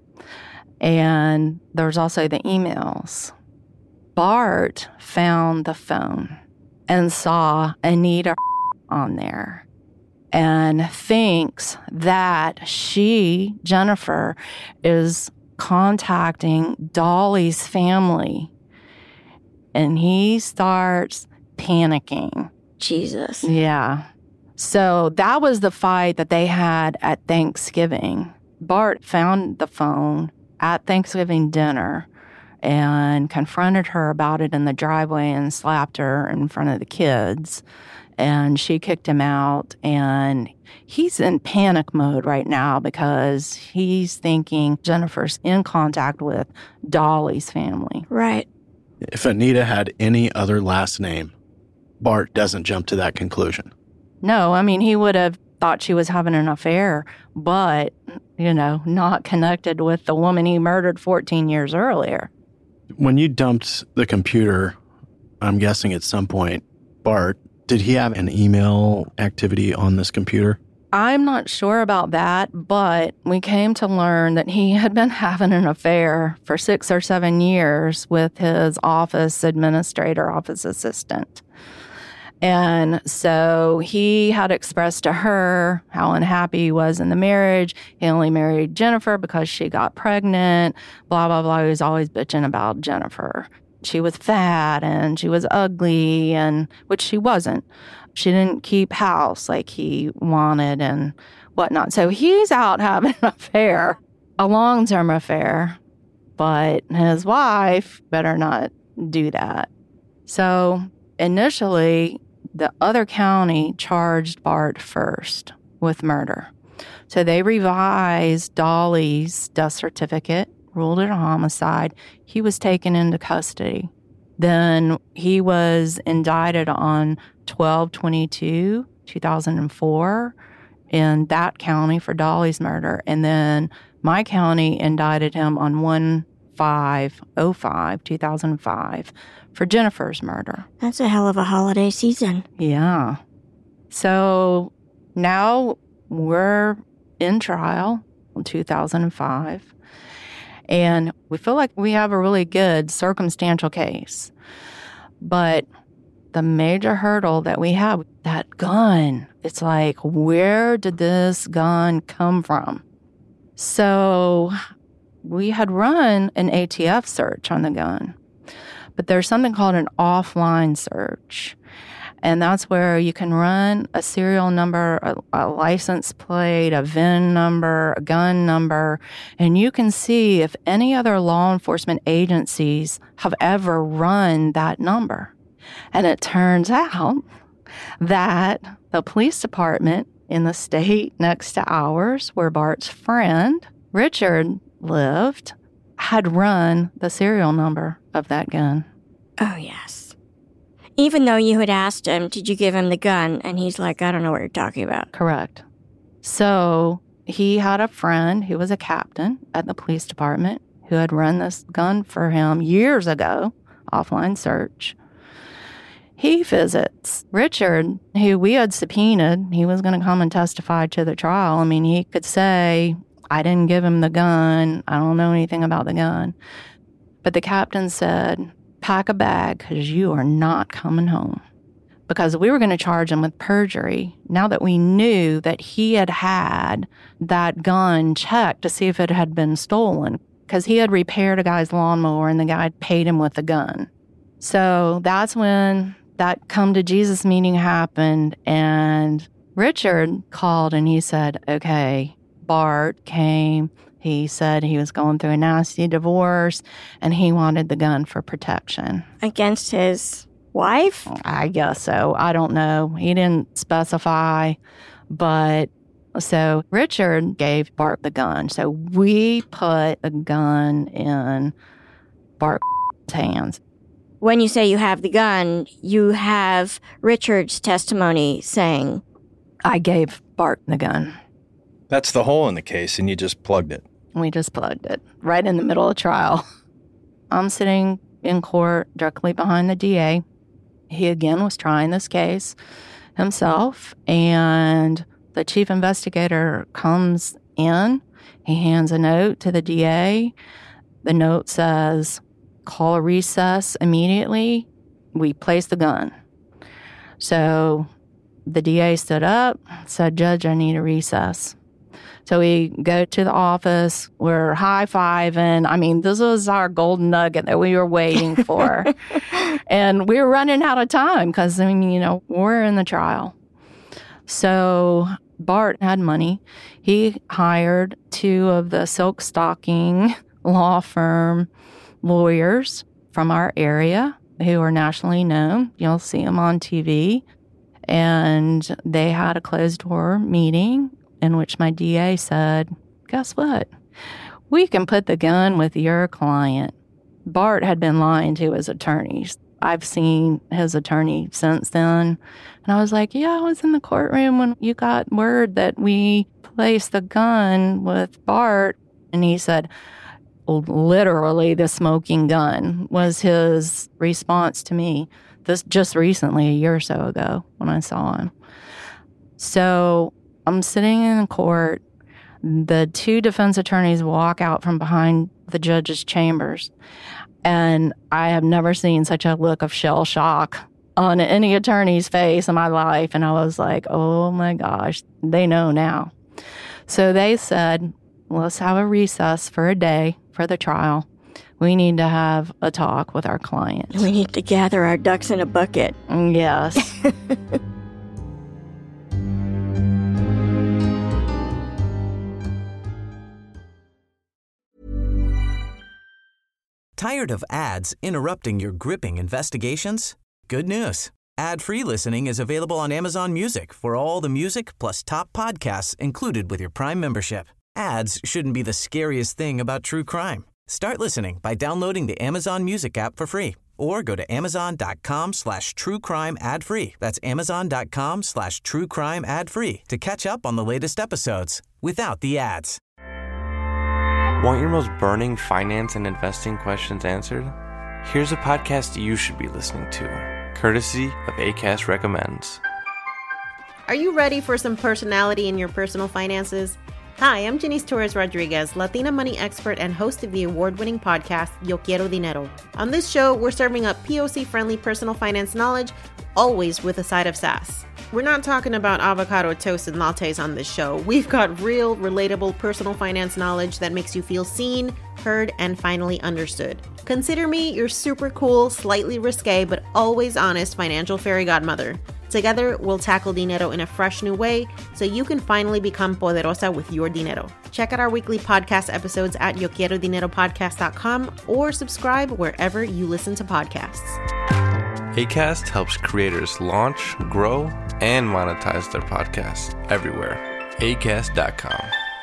And there's also the emails. Bart found the phone and saw Anita on there and thinks that she, Jennifer, is contacting Dolly's family. And he starts panicking. Jesus. Yeah. So that was the fight that they had at Thanksgiving. Bart found the phone at Thanksgiving dinner and confronted her about it in the driveway and slapped her in front of the kids. And she kicked him out. And he's in panic mode right now because he's thinking Jennifer's in contact with Dolly's family. Right. If Anita had any other last name, Bart doesn't jump to that conclusion. No, I mean, he would have thought she was having an affair, but, not connected with the woman he murdered 14 years earlier. When you dumped the computer, I'm guessing at some point, Bart, did he have an email activity on this computer? I'm not sure about that, but we came to learn that he had been having an affair for 6 or 7 years with his office administrator, office assistant. And so he had expressed to her how unhappy he was in the marriage. He only married Jennifer because she got pregnant, blah, blah, blah. He was always bitching about Jennifer. She was fat and she was ugly, and which she wasn't. She didn't keep house like he wanted and whatnot. So he's out having an affair, a long-term affair, but his wife better not do that. So initially, the other county charged Bart first with murder. So they revised Dolly's death certificate, ruled it a homicide. He was taken into custody. Then he was indicted on 12/22/2004 in that county for Dolly's murder. And then my county indicted him on 1/5/05/2005 for Jennifer's murder. That's a hell of a holiday season. Yeah. So now we're in trial in 2005. And we feel like we have a really good circumstantial case. But the major hurdle that we have, that gun, it's like, where did this gun come from? So we had run an ATF search on the gun. But there's something called an offline search. And that's where you can run a serial number, a license plate, a VIN number, a gun number, and you can see if any other law enforcement agencies have ever run that number. And it turns out that the police department in the state next to ours, where Bart's friend, Richard, lived, had run the serial number of that gun. Oh, yes. Even though you had asked him, did you give him the gun? And he's like, I don't know what you're talking about. Correct. So he had a friend who was a captain at the police department who had run this gun for him years ago, offline search. He visits Richard, who we had subpoenaed. He was going to come and testify to the trial. I mean, he could say, I didn't give him the gun. I don't know anything about the gun. But the captain said, pack a bag because you are not coming home. Because we were going to charge him with perjury now that we knew that he had had that gun checked to see if it had been stolen. Because he had repaired a guy's lawnmower and the guy paid him with the gun. So that's when that come to Jesus meeting happened, and Richard called and he said, okay, Bart came. He said he was going through a nasty divorce and he wanted the gun for protection. Against his wife? I guess so. I don't know. He didn't specify, but so Richard gave Bart the gun. So we put the gun in Bart's hands. When you say you have the gun, you have Richard's testimony saying, I gave Bart the gun. That's the hole in the case, and you just plugged it. We just plugged it right in the middle of trial. I'm sitting in court directly behind the DA. He again was trying this case himself, and the chief investigator comes in. He hands a note to the DA. The note says, call a recess immediately. We place the gun. So the DA stood up, said, Judge, I need a recess. So we go to the office. We're high-fiving. I mean, this was our golden nugget that we were waiting for. And we were running out of time because, I mean, you know, we're in the trial. So Bart had money. He hired 2 of the silk stocking law firm lawyers from our area who are nationally known. You'll see them on TV. And they had a closed-door meeting in which my DA said, guess what? We can put the gun with your client. Bart had been lying to his attorneys. I've seen his attorney since then. And I was like, yeah, I was in the courtroom when you got word that we placed the gun with Bart. And he said, literally the smoking gun was his response to me. This just recently, a year or so ago, when I saw him. So I'm sitting in court. The 2 defense attorneys walk out from behind the judge's chambers. And I have never seen such a look of shell shock on any attorney's face in my life. And I was like, oh my gosh, they know now. So they said, let's have a recess for a day for the trial. We need to have a talk with our client. We need to gather our ducks in a bucket. Yes. Tired of ads interrupting your gripping investigations? Good news. Ad-free listening is available on Amazon Music for all the music plus top podcasts included with your Prime membership. Ads shouldn't be the scariest thing about true crime. Start listening by downloading the Amazon Music app for free or go to amazon.com/truecrime ad-free. That's amazon.com/truecrime ad-free to catch up on the latest episodes without the ads. Want your most burning finance and investing questions answered? Here's a podcast you should be listening to, courtesy of Acast Recommends. Are you ready for some personality in your personal finances? Hi, I'm Janice Torres Rodriguez, Latina money expert and host of the award-winning podcast, Yo Quiero Dinero. On this show, we're serving up POC-friendly personal finance knowledge, always with a side of sass. We're not talking about avocado toast and lattes on this show. We've got real, relatable personal finance knowledge that makes you feel seen, heard, and finally understood. Consider me your super cool, slightly risque, but always honest financial fairy godmother. Together, we'll tackle dinero in a fresh new way so you can finally become poderosa with your dinero. Check out our weekly podcast episodes at yoquierodineropodcast.com or subscribe wherever you listen to podcasts. Acast helps creators launch, grow, and monetize their podcasts everywhere. Acast.com.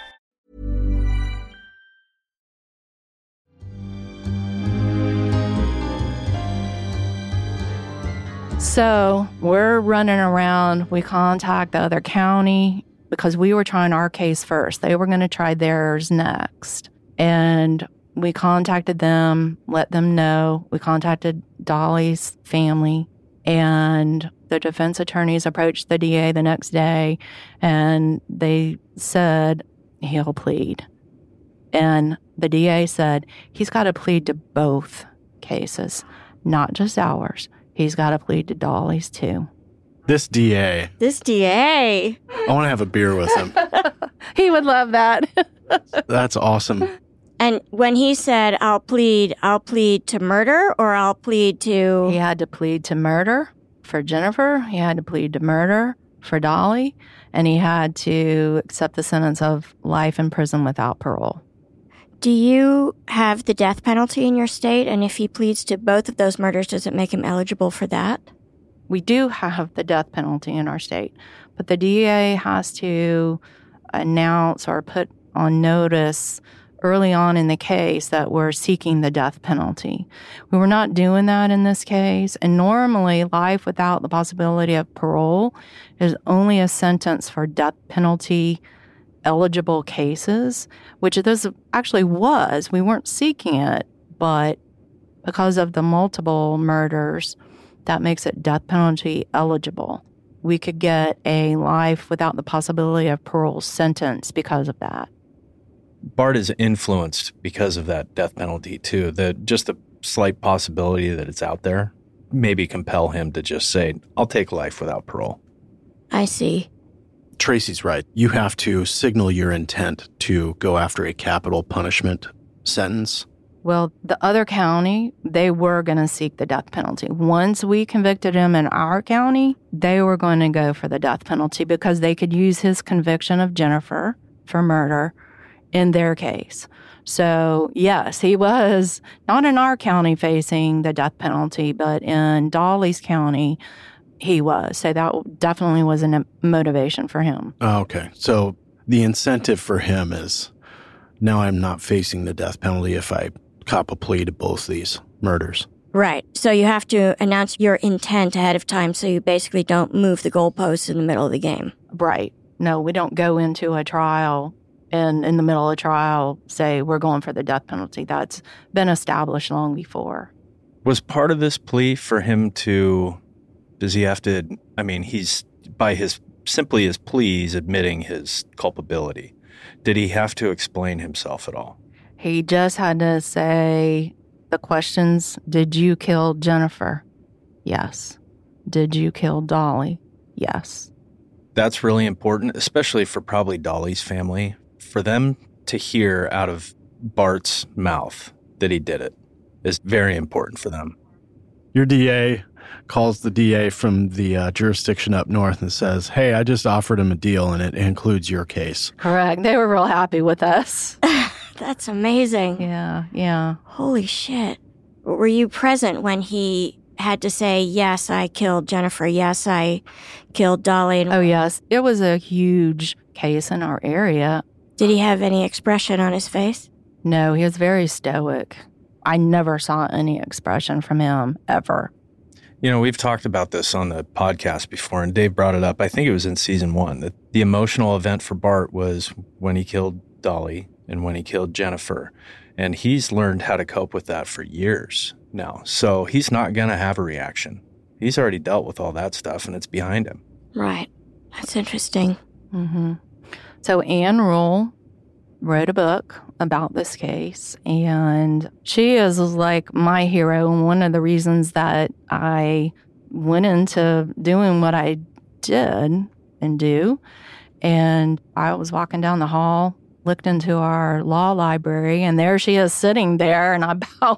So we're running around. We contact the other county because we were trying our case first. They were going to try theirs next. And we contacted them, let them know. We contacted Dolly's family. And the defense attorneys approached the DA the next day, and they said he'll plead. And the DA said he's got to plead to both cases, not just ours. He's got to plead to Dolly's too. This DA. I want to have a beer with him. He would love that. That's awesome. And when he said, I'll plead to murder, or I'll plead to... He had to plead to murder for Jennifer. He had to plead to murder for Dolly. And he had to accept the sentence of life in prison without parole. Do you have the death penalty in your state? And if he pleads to both of those murders, does it make him eligible for that? We do have the death penalty in our state, but the DA has to announce or put on notice early on in the case that we're seeking the death penalty. We were not doing that in this case, and normally life without the possibility of parole is only a sentence for death penalty eligible cases, which this actually was. We weren't seeking it, but because of the multiple murders, that makes it death penalty eligible. We could get a life without the possibility of parole sentence because of that. Bart is influenced because of that death penalty, too. Just the slight possibility that it's out there maybe compel him to just say, I'll take life without parole. I see. Tracy's right. You have to signal your intent to go after a capital punishment sentence. Well, the other county, they were going to seek the death penalty. Once we convicted him in our county, they were going to go for the death penalty because they could use his conviction of Jennifer for murder in their case. So, yes, he was not in our county facing the death penalty, but in Dolly's county, he was. So that definitely was a motivation for him. Oh, okay. So the incentive for him is now I'm not facing the death penalty if I cop a plea to both these murders. Right. So you have to announce your intent ahead of time so you basically don't move the goalposts in the middle of the game. Right. No, we don't go into a trial and in the middle of trial say we're going for the death penalty. That's been established long before. Was part of this plea for him to, does he have to, I mean, he's by his pleas admitting his culpability. Did he have to explain himself at all? He just had to say the questions, did you kill Jennifer? Yes. Did you kill Dolly? Yes. That's really important, especially for probably Dolly's family. For them to hear out of Bart's mouth that he did it is very important for them. Your DA calls the DA from the jurisdiction up north and says, hey, I just offered him a deal and it includes your case. Correct. They were real happy with us. That's amazing. Yeah. Holy shit. Were you present when he had to say, yes, I killed Jennifer, yes, I killed Dolly? Oh, yes. It was a huge case in our area. Did he have any expression on his face? No, he was very stoic. I never saw any expression from him, ever. You know, we've talked about this on the podcast before, and Dave brought it up. I think it was in season 1, that the emotional event for Bart was when he killed Dolly and when he killed Jennifer. And he's learned how to cope with that for years now. So he's not going to have a reaction. He's already dealt with all that stuff, and it's behind him. Right. That's interesting. Mm-hmm. So Ann Rule wrote a book about this case, and she is like my hero, and one of the reasons that I went into doing what I did and do. And I was walking down the hall, looked into our law library, and there she is sitting there, and I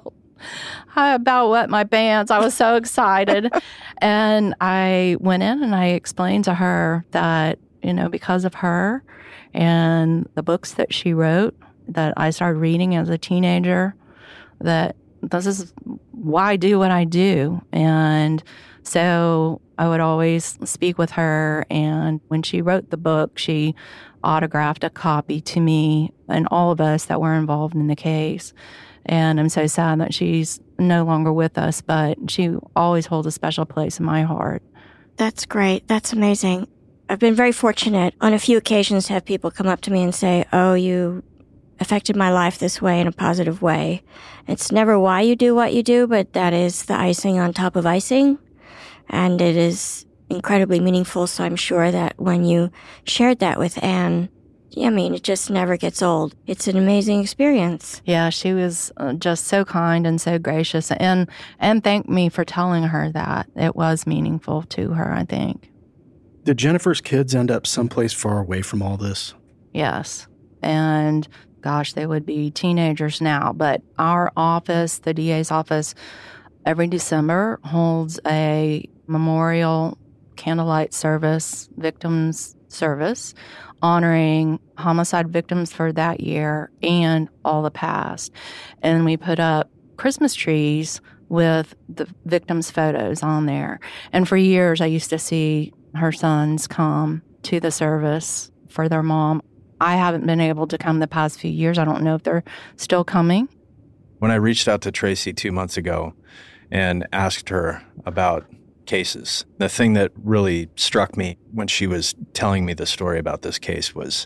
about wet my pants. I was so excited. And I went in and I explained to her that, you know, because of her and the books that she wrote that I started reading as a teenager, that this is why I do what I do. And so I would always speak with her. And when she wrote the book, she autographed a copy to me and all of us that were involved in the case. And I'm so sad that she's no longer with us, but she always holds a special place in my heart. That's great. That's amazing. I've been very fortunate on a few occasions to have people come up to me and say, oh, you affected my life this way in a positive way. It's never why you do what you do, but that is the icing on top of icing. And it is incredibly meaningful, so I'm sure that when you shared that with Anne, I mean, it just never gets old. It's an amazing experience. Yeah, she was just so kind and so gracious, and thanked me for telling her that. It was meaningful to her, I think. Did Jennifer's kids end up someplace far away from all this? Yes. And gosh, they would be teenagers now. But our office, the DA's office, every December holds a memorial candlelight service, victims service, honoring homicide victims for that year and all the past. And we put up Christmas trees with the victims' photos on there. And for years, I used to see her sons come to the service for their mom. I haven't been able to come the past few years. I don't know if they're still coming. When I reached out to Tracy 2 months ago and asked her about cases, the thing that really struck me when she was telling me the story about this case was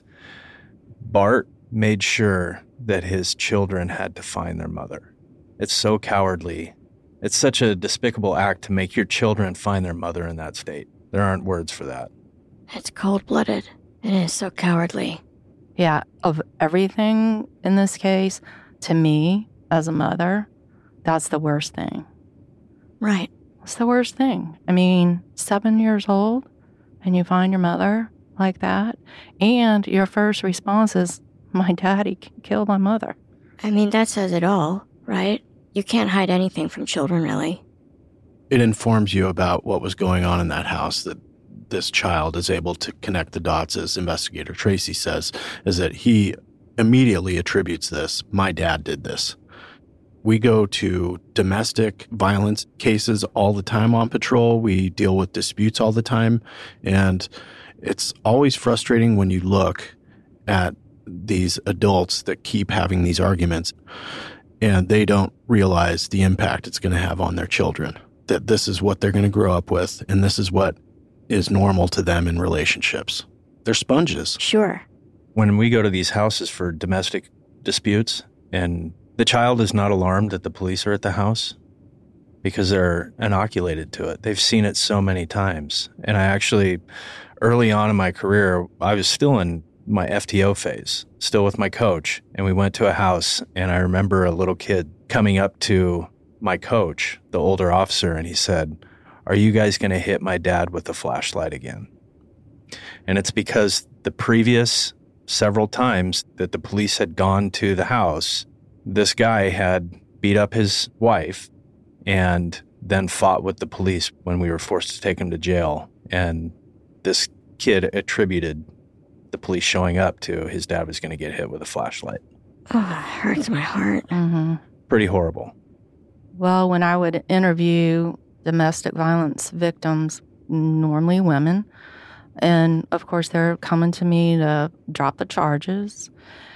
Bart made sure that his children had to find their mother. It's so cowardly. It's such a despicable act to make your children find their mother in that state. There aren't words for that. It's cold-blooded. It is so cowardly. Yeah, of everything in this case, to me, as a mother, that's the worst thing. Right. It's the worst thing. I mean, 7 years old, and you find your mother like that, and your first response is, my daddy killed my mother. I mean, that says it all, right? You can't hide anything from children, really. It informs you about what was going on in that house, that this child is able to connect the dots, as Investigator Tracy says, is that he immediately attributes this. My dad did this. We go to domestic violence cases all the time on patrol. We deal with disputes all the time. And it's always frustrating when you look at these adults that keep having these arguments and they don't realize the impact it's going to have on their children, that this is what they're going to grow up with and this is what is normal to them in relationships. They're sponges. Sure. When we go to these houses for domestic disputes and the child is not alarmed that the police are at the house because they're inoculated to it. They've seen it so many times. And I actually, early on in my career, I was still in my FTO phase, still with my coach. And we went to a house and I remember a little kid coming up to my coach, the older officer, and he said, "Are you guys going to hit my dad with a flashlight again?" And it's because the previous several times that the police had gone to the house, this guy had beat up his wife and then fought with the police when we were forced to take him to jail. And this kid attributed the police showing up to his dad was going to get hit with a flashlight. Oh, that hurts my heart. Mm-hmm. Pretty horrible. Well, when I would interview domestic violence victims, normally women, and of course they're coming to me to drop the charges,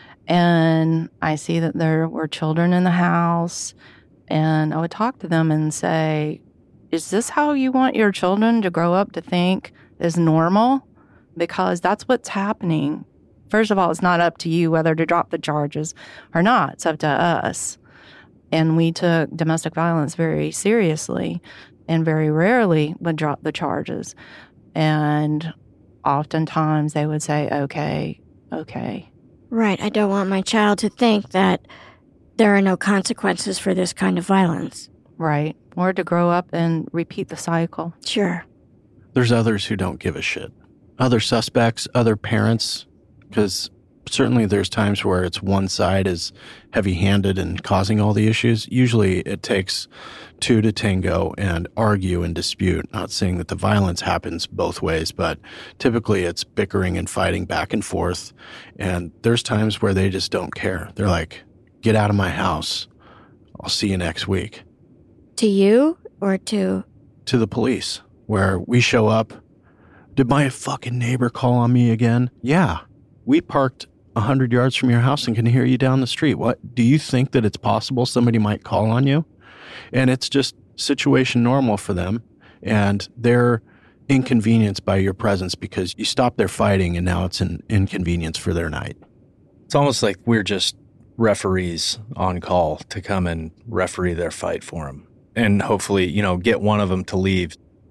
and I see that there were children in the house, and I would talk to them and say, is this how you want your children to grow up to think is normal? Because that's what's happening. First of all, it's not up to you whether to drop the charges or not. It's up to us. And we took domestic violence very seriously and very rarely would drop the charges. And oftentimes they would say, okay. Right. I don't want my child to think that there are no consequences for this kind of violence. Right. Or to grow up and repeat the cycle. Sure. There's others who don't give a shit. Other suspects, other parents, because certainly there's times where it's one side is heavy-handed and causing all the issues. Usually it takes two to tango and argue and dispute. Not saying that the violence happens both ways, but typically it's bickering and fighting back and forth. And there's times where they just don't care. They're like, get out of my house. I'll see you next week. To you or to? To the police, where we show up. Did my fucking neighbor call on me again? Yeah. We parked 100 yards from your house and can hear you down the street. What? Do you think that it's possible somebody might call on you? And it's just situation normal for them. And they're inconvenienced by your presence because you stopped their fighting and now it's an inconvenience for their night. It's almost like we're just referees on call to come and referee their fight for them. And hopefully, get one of them to leave.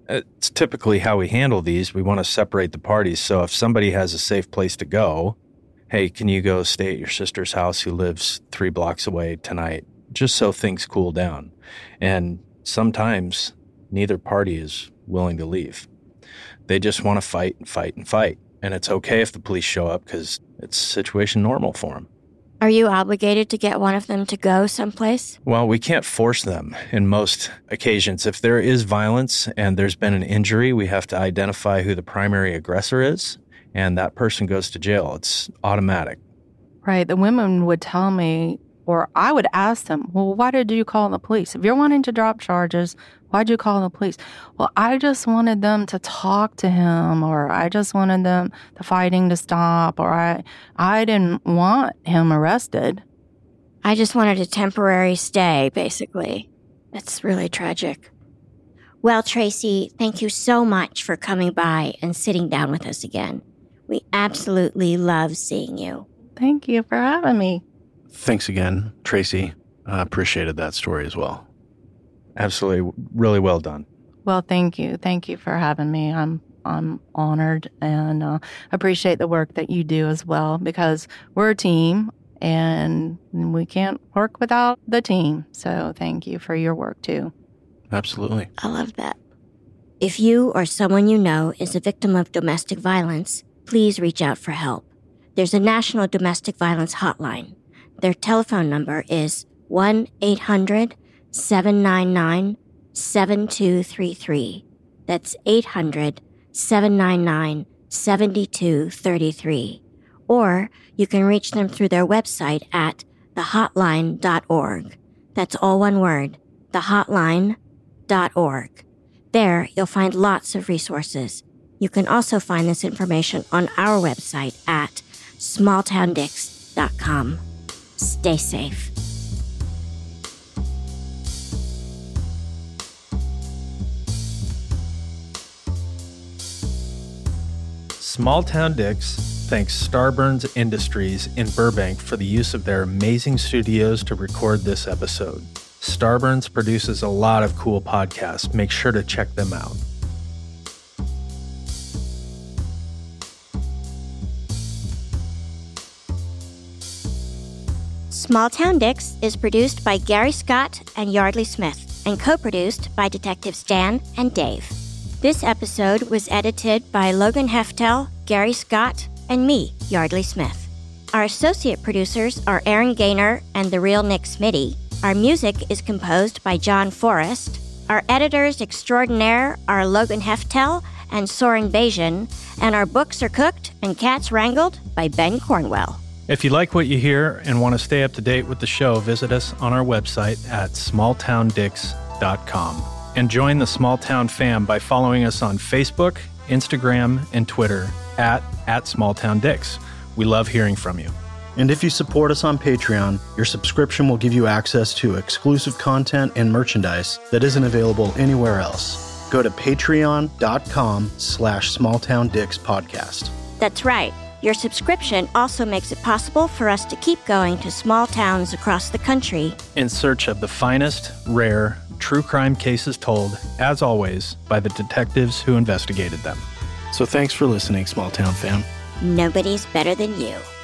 It's typically how we handle these. We want to separate the parties. So if somebody has a safe place to go, hey, can you go stay at your sister's house who lives 3 blocks away tonight, just so things cool down. And sometimes neither party is willing to leave. They just want to fight and fight and fight. And it's okay if the police show up because it's situation normal for them. Are you obligated to get one of them to go someplace? Well, we can't force them in most occasions. If there is violence and there's been an injury, we have to identify who the primary aggressor is, and that person goes to jail. It's automatic. Right. The women would tell me, or I would ask them, well, why did you call the police? If you're wanting to drop charges, why'd you call the police? Well, I just wanted them to talk to him, or I just wanted the fighting to stop, or I didn't want him arrested. I just wanted a temporary stay, basically. It's really tragic. Well, Tracy, thank you so much for coming by and sitting down with us again. We absolutely love seeing you. Thank you for having me. Thanks again, Tracy. I appreciated that story as well. Absolutely. Really well done. Well, thank you. Thank you for having me. I'm honored and appreciate the work that you do as well, because we're a team and we can't work without the team. So thank you for your work too. Absolutely. I love that. If you or someone you know is a victim of domestic violence, please reach out for help. There's a national domestic violence hotline. Their telephone number is 1-800-799-7233. That's 800-799-7233. Or you can reach them through their website at thehotline.org. That's all one word, thehotline.org. There, you'll find lots of resources. You can also find this information on our website at smalltowndicks.com. Stay safe. Small Town Dicks thanks Starburns Industries in Burbank for the use of their amazing studios to record this episode. Starburns produces a lot of cool podcasts. Make sure to check them out. Small Town Dicks is produced by Gary Scott and Yardley Smith and co-produced by Detectives Dan and Dave. This episode was edited by Logan Heftel, Gary Scott, and me, Yardley Smith. Our associate producers are Aaron Gaynor and the real Nick Smitty. Our music is composed by John Forrest. Our editors extraordinaire are Logan Heftel and Soren Bajan, and our books are cooked and cats wrangled by Ben Cornwell. If you like what you hear and want to stay up to date with the show, visit us on our website at smalltowndicks.com. And join the Small Town fam by following us on Facebook, Instagram, and Twitter at SmallTownDicks. We love hearing from you. And if you support us on Patreon, your subscription will give you access to exclusive content and merchandise that isn't available anywhere else. Go to patreon.com/smalltowndickspodcast. That's right. Your subscription also makes it possible for us to keep going to small towns across the country in search of the finest, rare, true crime cases told, as always, by the detectives who investigated them. So thanks for listening, Small Town fam. Nobody's better than you.